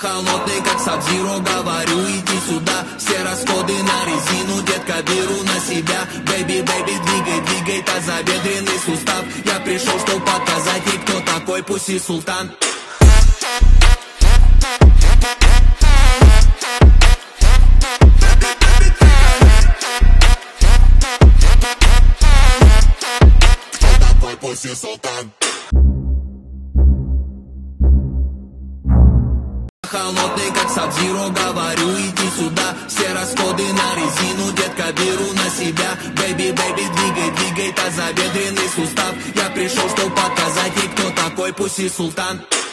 Холодный как Саб-Зиро, говорю, иди сюда. Все расходы на резину, детка, беру на себя. Бэйби, бэйби, двигай, двигай тазобедренный сустав. Я пришел, чтоб показать ей, кто такой Пусси Султан. Кто такой Пусси Султан? Холодный как Саб-Зиро, говорю, иди сюда. Все расходы на резину, детка, беру на себя. Бэйби, бэйби, двигай, двигай тазобедренный сустав. Я пришел, чтоб показать ей, кто такой Пусси Султан.